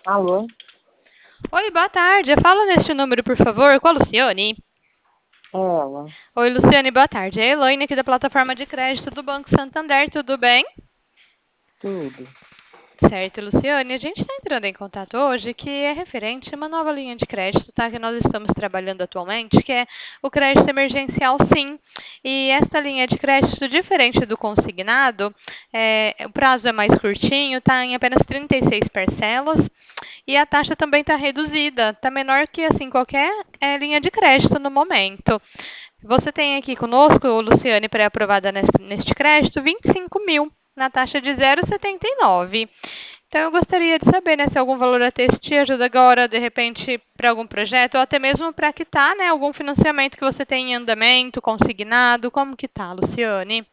Alô? Oi, boa tarde. Fala neste número, por favor, com a Luciane. É ela. Oi, Luciane, boa tarde. É a Elaine aqui da plataforma de crédito do Banco Santander, tudo bem? Tudo. Certo, Luciane. A gente está entrando em contato hoje que é referente a uma nova linha de crédito, tá? Que nós estamos trabalhando atualmente, que é o crédito emergencial Sim. E esta linha de crédito, diferente do consignado, o prazo é mais curtinho, tá? Em apenas 36 parcelas. E a taxa também está reduzida, está menor que assim qualquer linha de crédito no momento. Você tem aqui conosco, Luciane, pré-aprovada neste crédito, 25 mil, na taxa de 0,79. Então, eu gostaria de saber, né, se algum valor a texto te ajuda agora, de repente, para algum projeto, ou até mesmo para quitar, né, algum financiamento que você tem em andamento, consignado. Como que tá, Luciane?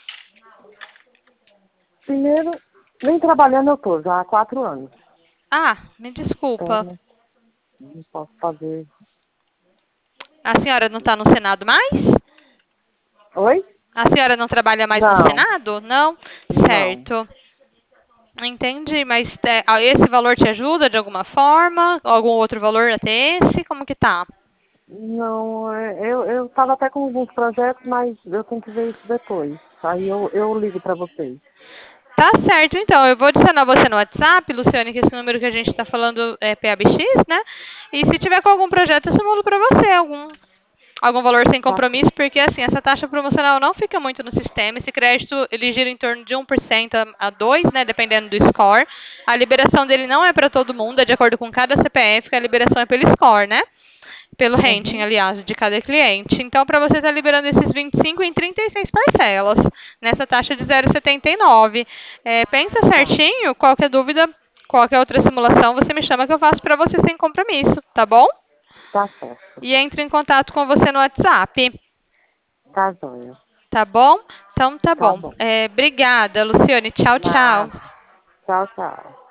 Primeiro, vem trabalhando eu tô, já há 4 anos. Ah, me Então, desculpa. não posso fazer. A senhora não está no Senado mais? Oi? A senhora não trabalha mais no Não, Senado? Não? não. Certo. Entendi, mas esse valor te ajuda de alguma forma? Algum outro valor até esse? Como que tá? Não, eu tava até com alguns projetos, mas eu tenho que ver isso depois. Aí eu ligo pra vocês. Tá certo, então. Eu vou adicionar você no WhatsApp, Luciane, que esse número que a gente está falando é PABX, né? E se tiver com algum projeto, eu simulo para você algum valor sem Tá, compromisso, porque assim, essa taxa promocional não fica muito no sistema. Esse crédito, ele gira em torno de 1% a 2%, né, dependendo do score. A liberação dele não é para todo mundo, é de acordo com cada CPF, que a liberação é pelo score, né? Pelo rating, uhum, aliás, de cada cliente. Então, para você estar liberando esses 25 em 36 parcelas, nessa taxa de 0,79. Pensa tá, certinho, qualquer dúvida, qualquer outra simulação, você me chama que eu faço para você sem compromisso, tá bom? tá certo. E entro em contato com você no WhatsApp, Tá joia. tá bom? Então, tá Tá bom. bom. Obrigada, Luciane. Tchau, tchau. Nada. Tchau, tchau.